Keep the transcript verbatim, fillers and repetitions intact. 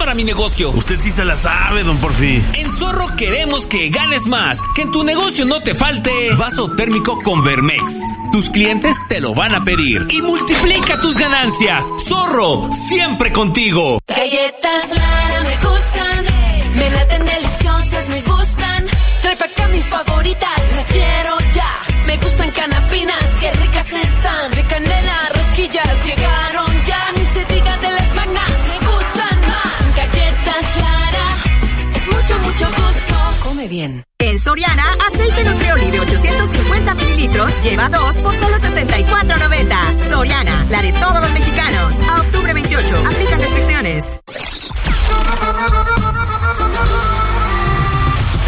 para mi negocio. Usted sí se la sabe, don Porfi. En Zorro queremos que ganes más, que en tu negocio no te falte vaso térmico con Vermex. Tus clientes te lo van a pedir y multiplica tus ganancias. Zorro, siempre contigo. Galletas Lara me gustan, me laten deliciosas, me gustan. Trae pa' acá mis favoritas, las quiero ya. Me gustan canapinas, qué ricas están. De canela, rosquillas, llegaron ya. Ni se diga de las magnas, me gustan más. Galletas Lara, es mucho, mucho gusto. Come bien. En Soriana, aceite Nutrioli de ochocientos cincuenta mililitros, lleva dos por